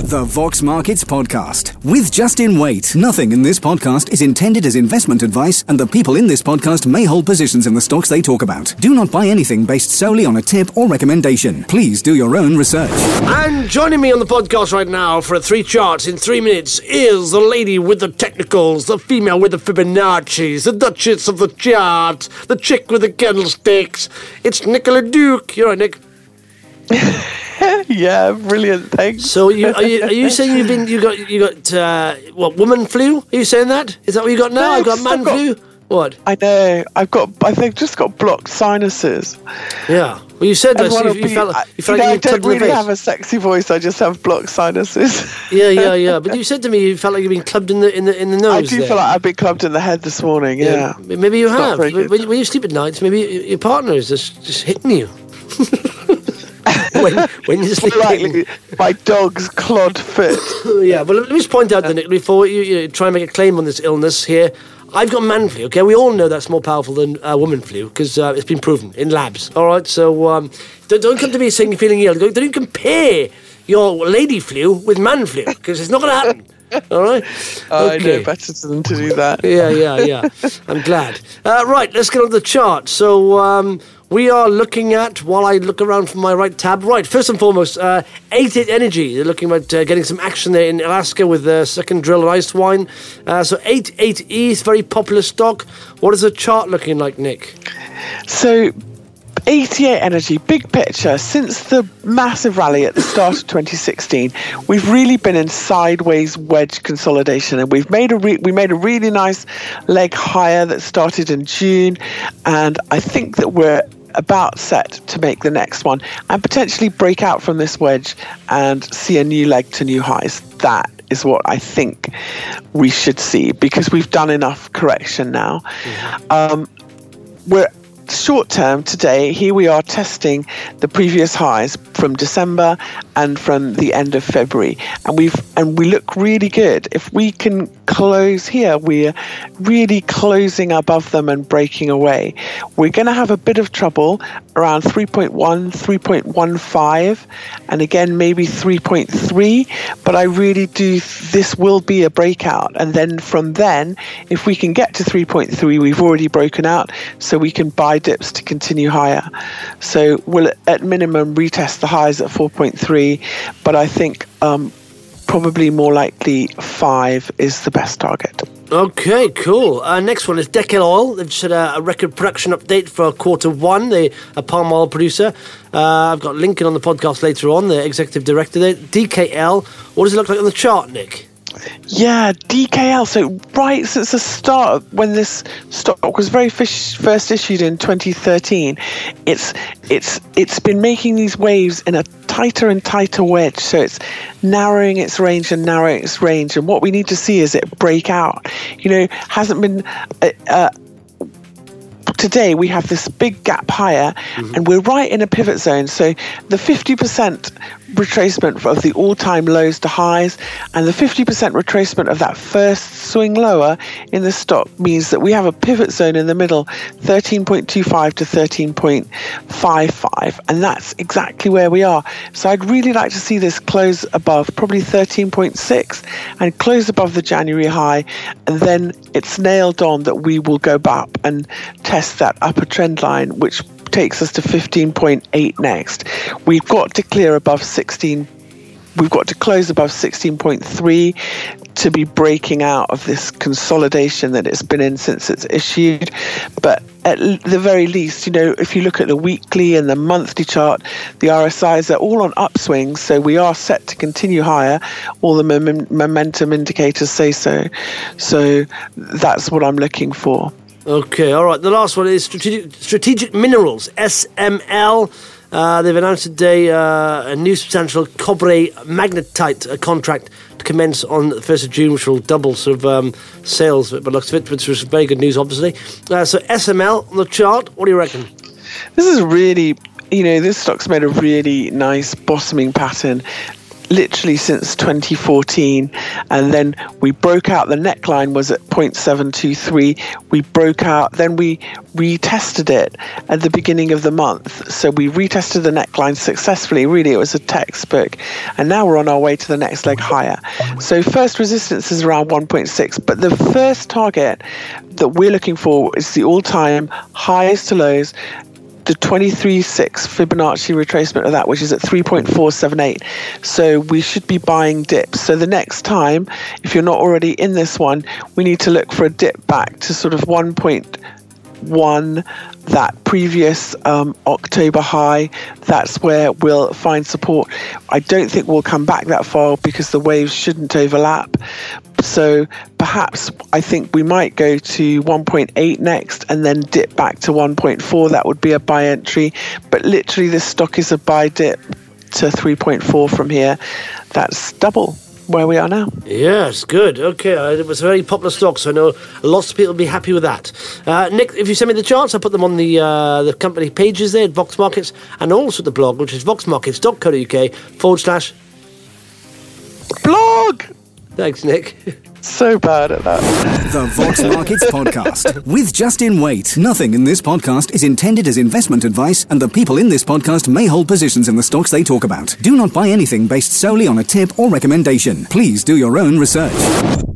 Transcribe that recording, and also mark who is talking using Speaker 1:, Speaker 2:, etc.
Speaker 1: The Vox Markets Podcast with Justin Waite. Nothing in this podcast is intended as investment advice, and the people in this podcast may hold positions in the stocks they talk about. Do not buy anything based solely on a tip or recommendation. Please do your own research.
Speaker 2: And joining me on the podcast right now for 3 charts in 3 minutes is the lady with the technicals, the female with the Fibonacci's, the Duchess of the chart, the chick with the candlesticks. It's Nicola Duke. You're right, Nick.
Speaker 3: Yeah, brilliant. Thanks.
Speaker 2: So, are you saying you got what, woman flu? Are you saying that? Is that what you got now? I've got man flu. What?
Speaker 3: I know. I've just got blocked sinuses.
Speaker 2: Yeah. Well, you said that. You felt like you
Speaker 3: I don't really have a sexy voice. I just have blocked sinuses.
Speaker 2: Yeah. But you said to me you felt like you've been clubbed in the nose.
Speaker 3: I do feel like I've been clubbed in the head this morning. Yeah.
Speaker 2: Maybe you have. When you sleep at night, maybe your partner is just hitting you. when you sleep,
Speaker 3: likely my dog's clod foot.
Speaker 2: Yeah, but let me just point out, Nick, before you try and make a claim on this illness here, I've got man flu. Okay, we all know that's more powerful than woman flu because it's been proven in labs. All right, so don't come to me saying you're feeling ill. Don't even compare your lady flu with man flu because it's not going to happen. All right.
Speaker 3: I know better than to do that.
Speaker 2: Yeah. I'm glad. Right, let's get on the chart. So we are looking at, while I look around for my right tab, right, first and foremost, 88 Energy. They're looking at getting some action there in Alaska with the second drill at Icewine. So 88E is very popular stock. What is the chart looking like, Nick?
Speaker 3: So 88 Energy, big picture, since the massive rally at the start of 2016, we've really been in sideways wedge consolidation, and we made a really nice leg higher that started in June, and I think that we're about set to make the next one and potentially break out from this wedge and see a new leg to new highs. That is what I think we should see because we've done enough correction now. We're short term today, here we are testing the previous highs from December and from the end of February, and we look really good. If we can close here, we're really closing above them and breaking away. We're going to have a bit of trouble around 3.1, 3.15, and again maybe 3.3, but I really do, this will be a breakout, and then from then, if we can get to 3.3, we've already broken out, so we can buy dips to continue higher. So we'll at minimum retest the highs at 4.3, but I think probably more likely 5 is the best target.
Speaker 2: Okay, cool. Next one is Deckel Oil. They've just had a record production update for Q1. They're a palm oil producer. I've got Lincoln on the podcast later on, the executive director there. DKL, what does it look like on the chart, Nick?
Speaker 3: Yeah, DKL. So right since the start, when this stock was very first issued in 2013, it's been making these waves in a tighter and tighter wedge. So it's narrowing its range and narrowing its range. And what we need to see is it break out. Hasn't been. Today we have this big gap higher, and we're right in a pivot zone. So the 50% retracement of the all-time lows to highs and the 50% retracement of that first swing lower in the stock means that we have a pivot zone in the middle, 13.25 to 13.55, and that's exactly where we are. So I'd really like to see this close above probably 13.6 and close above the January high, and then it's nailed on that we will go up and test that upper trend line, which takes us to 15.8 next. We've got to clear above 16. We've got to close above 16.3 to be breaking out of this consolidation that it's been in since it's issued. But at the very least, if you look at the weekly and the monthly chart, the RSIs are all on upswings, so we are set to continue higher. All the momentum indicators say so. So that's what I'm looking for.
Speaker 2: Okay, all right. The last one is Strategic Minerals, SML. They've announced today a new substantial cobre magnetite contract to commence on the 1st of June, which will double sort of sales by the looks of it, which was very good news, obviously. So SML on the chart, what do you reckon?
Speaker 3: This is really, this stock's made a really nice bottoming pattern. literally since 2014, and then we broke out. The neckline was at 0.723. We broke out, then we retested it at the beginning of the month. So we retested the neckline successfully. Really, it was a textbook, and now we're on our way to the next leg higher. So first resistance is around 1.6, but the first target that we're looking for is the all-time highs to lows, the 23.6 Fibonacci retracement of that, which is at 3.478. So we should be buying dips. So the next time, if you're not already in this one, we need to look for a dip back to sort of 1.1, that previous October high. That's where we'll find support. I don't think we'll come back that far because the waves shouldn't overlap. So perhaps I think we might go to 1.8 next and then dip back to 1.4. That would be a buy entry. But literally this stock is a buy dip to 3.4 from here. That's double where we are now.
Speaker 2: Yes, good. Okay, it was a very popular stock, so I know lots of people will be happy with that. Nick, if you send me the charts, I'll put them on the company pages there at Vox Markets, and also the blog, which is voxmarkets.co.uk/blog. Thanks, Nick.
Speaker 3: So bad at that.
Speaker 1: The Vox Markets Podcast with Justin Waite. Nothing in this podcast is intended as investment advice, and the people in this podcast may hold positions in the stocks they talk about. Do not buy anything based solely on a tip or recommendation. Please do your own research.